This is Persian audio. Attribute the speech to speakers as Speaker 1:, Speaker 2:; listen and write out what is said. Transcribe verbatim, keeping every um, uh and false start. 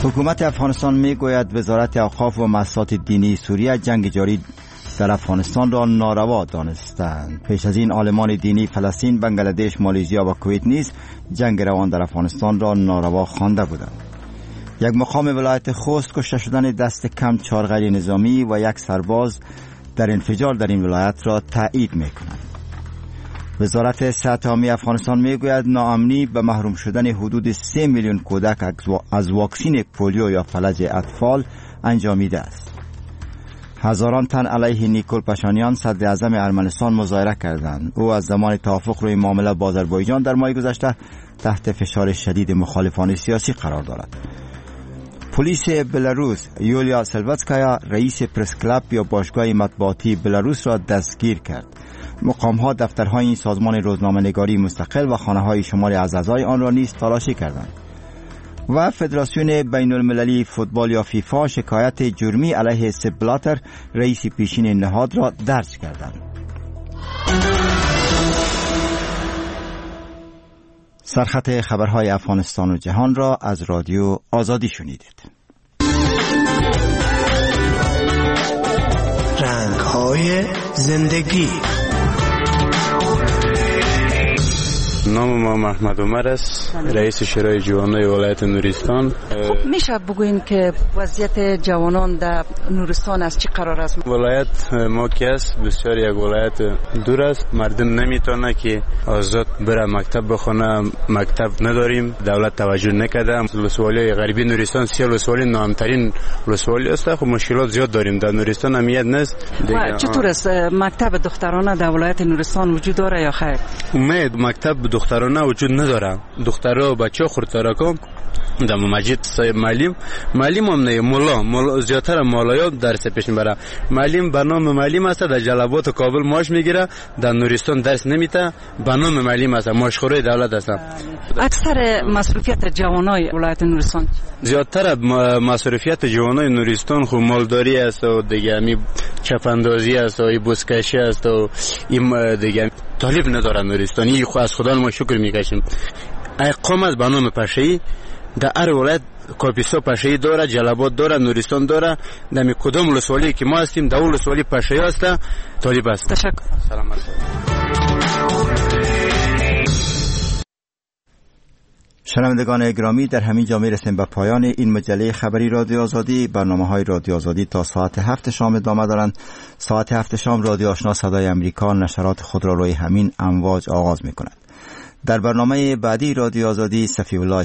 Speaker 1: حکومت افغانستان میگوید وزارت اوقاف و مؤسسات دینی سوریه جنگ جاری در افغانستان را ناروا دانستند. پیش از این عالمان دینی فلسطین، بنگلادش، مالزیا و کویت نیز جنگ روان در افغانستان را ناروا خوانده بودند. یک مقام ولایت خوست کشته شدن دست کم چهار غیر نظامی و یک سرباز در انفجار در این ولایت را تایید می‌کند. وزارت صحت عامه افغانستان میگوید ناامنی به محروم شدن حدود سه میلیون کودک از واکسین پولیو یا فلج اطفال انجامیده است. هزاران تن علیه نیکول پاشانیان صدر اعظم ارمنستان مظاهره کردند. او از زمان توافق روی معامله با آذربایجان در ماه گذشته تحت فشار شدید مخالفان سیاسی قرار دارد. پلیس بلاروس یولیا سلواتسکایا رئیس پرس کلاب یا باشگاه مطبوعاتی بلاروس را دستگیر کرد. مقام‌ها دفترهای این سازمان روزنامه‌نگاری مستقل و خانه‌های شماری از اعضای آن را نیز تلاشی کردند. و فدراسیون بین المللی فوتبال یا فیفا شکایت جرمی علیه سپ بلاتر رئیس پیشین نهاد را درج کردند. سرخط خبرهای افغانستان و جهان را از رادیو آزادی شنیدید.
Speaker 2: رنگ‌های زندگی.
Speaker 3: نام ما محمد عمر است، رئیس شورای جوانان ولایت نورستان.
Speaker 4: خب میشه بگوین که وضعیت جوانان در نورستان از چی قرار است؟
Speaker 3: ولایت ما که است بسیار یک ولایت دور است، مردم نمیتونه که آزاد بره مکتب بخونه، مکتب نداریم، دولت توجه نکرده. ولسوالی غربی نورستان سیال ولسوالی نامترین ولسوالی است. خب مشکلات زیاد داریم در نورستان، امیت نیست.
Speaker 4: چطور است مکتب دخترانه در ولایت نورستان وجود داره یا خیر؟
Speaker 3: امید مکتب دخترانه وجود نداره. دخترها و بچه خردترکم در مسجد معلم معلم هم نه، مولا مولا زیاتر مولایان درس پیش میبره. معلم به نام معلم است، در جلبات کابل معاش میگیره، در نورستان درس نمیده، به نام معلم است، معاش خوری دولت است.
Speaker 4: اکثر مصروفیت جوانای ولایت نورستان
Speaker 3: زیاتر مصروفیت جوانای نورستان خو مالداری است و دیگه می چپاندازی است و بوسکشی است و این دیگه طالب نداره نورستانی. خو از خدا ما شکر میکشیم. اقامت از بنام پشه‌ای در هر ولایت کاپیسا پشه‌ای داره، جلبات داره، نورستان داره. در کدام ولسوالی که ما هستیم در ولسوالی پشه‌ای است، طالب است.
Speaker 4: تشکر.
Speaker 3: سلام.
Speaker 1: شنوندگان گرامی، در همین جا میرسیم به پایان این مجله خبری رادیو آزادی. برنامه‌های رادیو آزادی تا ساعت هفت شام ادامه دارند. ساعت هفت شام رادیو آشنا صدای امریکا نشرات خود را روی همین امواج آغاز می‌کند. در برنامه بعدی رادیو آزادی صفی الله